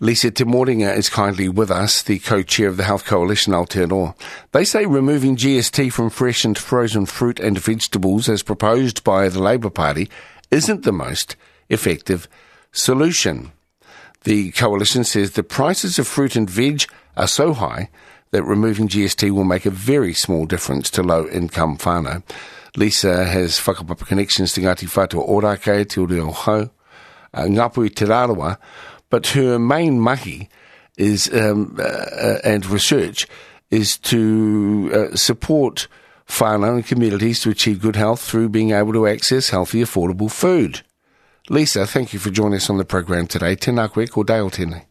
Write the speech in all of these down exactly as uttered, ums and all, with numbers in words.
Lisa Te Moringa is kindly with us, the co-chair of the Health Coalition Aotearoa. They say removing G S T from fresh and frozen fruit and vegetables, as proposed by the Labour Party, isn't the most effective solution. The coalition says the prices of fruit and veg are so high that removing G S T will make a very small difference to low-income whānau. Lisa has whakapapa connections to Ngāti Whātua Ōrākei, Te Uri o Hau, uh, Ngāpui Te Rarawa, but her main mahi is um, uh, and research is to uh, support whānau and communities to achieve good health through being able to access healthy, affordable food. Lisa, thank you for joining us on the program today. Tēnā koe, ko deo tēnei.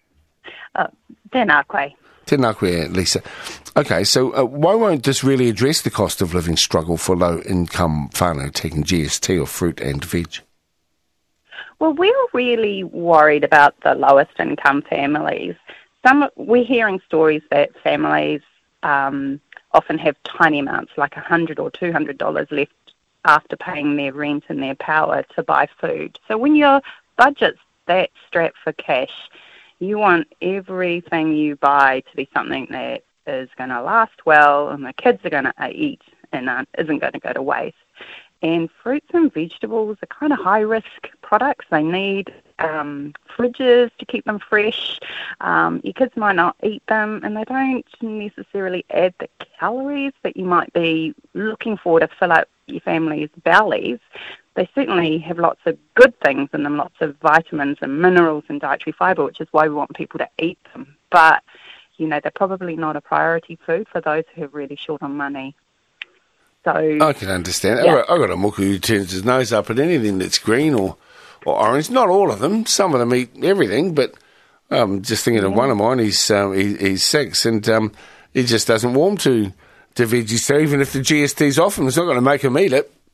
Uh, tēnā koe. Tēnā koe, Lisa. Okay, so uh, why won't this really address the cost of living struggle for low-income whānau taking G S T or fruit and veg? Well, we're really worried about the lowest income families. Some we're hearing stories that families um, often have tiny amounts, like one hundred dollars or two hundred dollars left after paying their rent and their power to buy food. So when your budget's that strapped for cash, you want everything you buy to be something that is going to last well and the kids are going to eat and uh, isn't going to go to waste. And fruits and vegetables are kind of high-risk products. They need um, fridges to keep them fresh. Um, your kids might not eat them, and they don't necessarily add the calories that you might be looking for to fill up your family's bellies. They certainly have lots of good things in them, lots of vitamins and minerals and dietary fibre, which is why we want people to eat them. But, you know, they're probably not a priority food for those who are really short on money. So, I can understand. Yeah. I've got, I've got a muku who turns his nose up at anything that's green or, or orange. Not all of them. Some of them eat everything, but I'm just thinking yeah. of one of mine. He's um, he, he's six, and um, he just doesn't warm to, to veggies. So even if the G S T's off him, it's not going to make him eat it.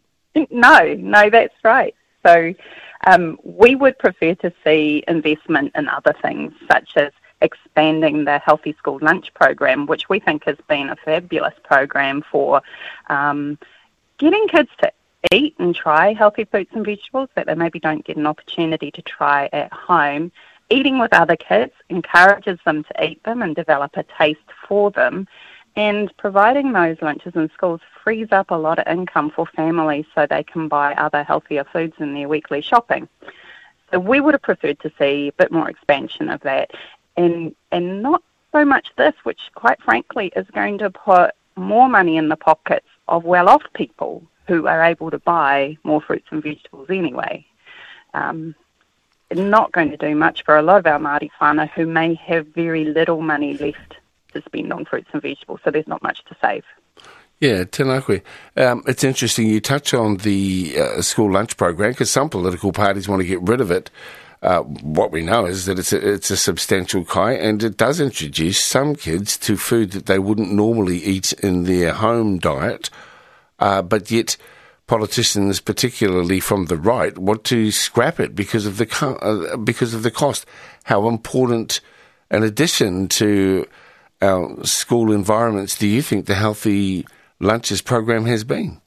No, no, that's right. So um, we would prefer to see investment in other things, such as expanding the Healthy School Lunch program, which we think has been a fabulous program for um, getting kids to eat and try healthy fruits and vegetables that they maybe don't get an opportunity to try at home. Eating with other kids encourages them to eat them and develop a taste for them. And providing those lunches in schools frees up a lot of income for families so they can buy other healthier foods in their weekly shopping. So we would have preferred to see a bit more expansion of that. And and not so much this, which quite frankly is going to put more money in the pockets of well-off people who are able to buy more fruits and vegetables anyway. Um, not going to do much for a lot of our Māori whānau who may have very little money left to spend on fruits and vegetables, so there's not much to save. Yeah, tēnā koe. Um, it's interesting you touch on the uh, school lunch program because some political parties want to get rid of it. Uh, what we know is that it's a, it's a substantial kai, and it does introduce some kids to food that they wouldn't normally eat in their home diet, uh, but yet politicians, particularly from the right, want to scrap it because of the co- uh, because of the cost. How important an addition to our school environments do you think the Healthy Lunches program has been?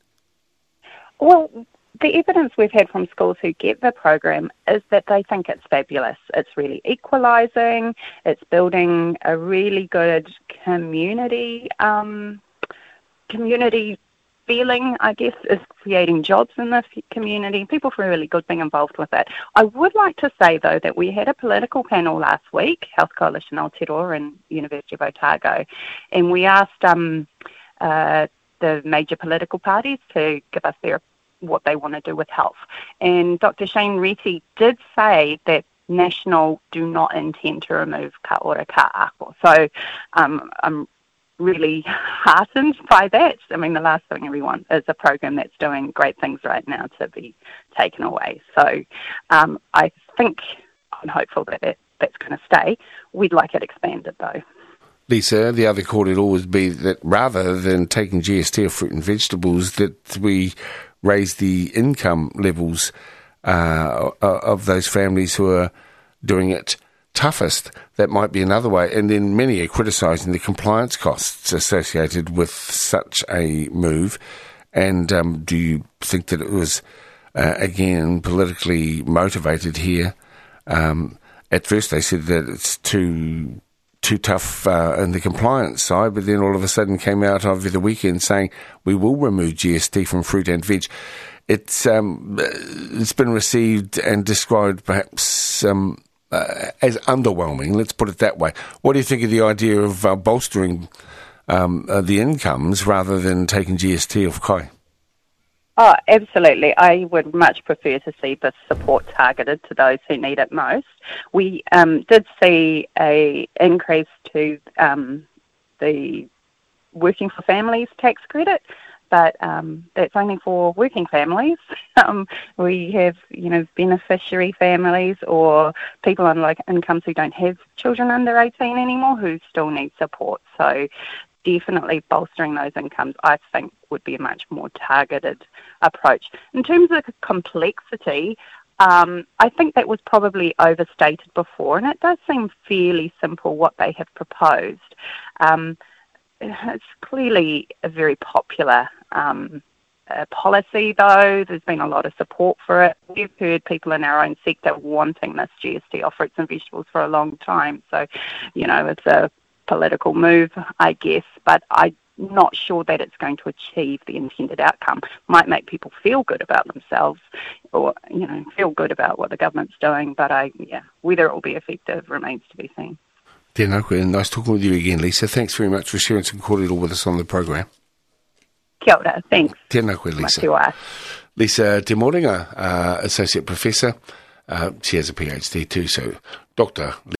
Well, the evidence we've had from schools who get the program is that they think it's fabulous. It's really equalising. It's building a really good community um, community feeling, I guess, is creating jobs in the community. People feel really good being involved with it. I would like to say, though, that we had a political panel last week, Health Coalition Aotearoa and University of Otago, and we asked um, uh, the major political parties to give us their what they want to do with health. And Doctor Shane Reti did say that National do not intend to remove ka ora ka ako. So um, I'm really heartened by that. I mean, the last thing we want is a program that's doing great things right now to be taken away. So um, I think, I'm hopeful that it, that's going to stay. We'd like it expanded, though. Lisa, the other call would always be that rather than taking G S T of fruit and vegetables, that we raise the income levels uh, of those families who are doing it toughest. That might be another way. And then many are criticising the compliance costs associated with such a move. And um, do you think that it was, uh, again, politically motivated here? Um, at first they said that it's too too tough uh, in the compliance side, but then all of a sudden came out over the weekend saying we will remove G S T from fruit and veg. It's um, it's been received and described perhaps um, uh, as underwhelming. Let's put it that way. What do you think of the idea of uh, bolstering um, uh, the incomes rather than taking G S T off kai? Oh, absolutely. I would much prefer to see this support targeted to those who need it most. We um, did see a increase to um, the Working for Families tax credit, but um, that's only for working families. Um, we have, you know, beneficiary families or people on low incomes who don't have children under eighteen anymore who still need support. So definitely bolstering those incomes, I think, would be a much more targeted approach. In terms of complexity, um, I think that was probably overstated before, and it does seem fairly simple what they have proposed. Um, it's clearly a very popular um, uh, policy, though. There's been a lot of support for it. We've heard people in our own sector wanting this G S T off fruits and vegetables for a long time. So, you know, it's a political move, I guess, but I'm not sure that it's going to achieve the intended outcome. Might make people feel good about themselves or, you know, feel good about what the government's doing, but I, yeah, whether it will be effective remains to be seen. Tēnā koe, nice talking with you again, Lisa. Thanks very much for sharing some kōrero with us on the program. Kia ora, thanks. Tēnā koe, Lisa. Matiwa. Lisa Te Moringa, uh, Associate Professor. Uh, she has a PhD too, so Doctor